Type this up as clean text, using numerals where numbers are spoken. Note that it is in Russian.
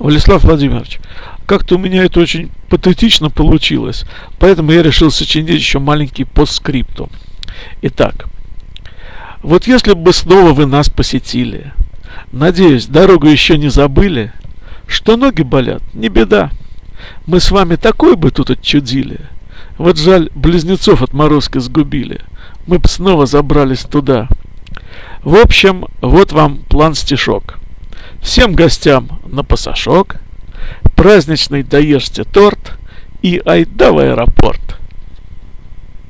Владислав Владимирович, как-то у меня это очень патетично получилось, поэтому я решил сочинить еще маленький постскриптум. Итак, вот если бы снова вы нас посетили, надеюсь, дорогу еще не забыли, что ноги болят, не беда. Мы с вами такой бы тут отчудили. Вот жаль, близнецов отморозки сгубили. Мы б снова забрались туда. В общем, вот вам план-стишок. Всем гостям на пасашок, праздничный доешьте торт и айда в аэропорт.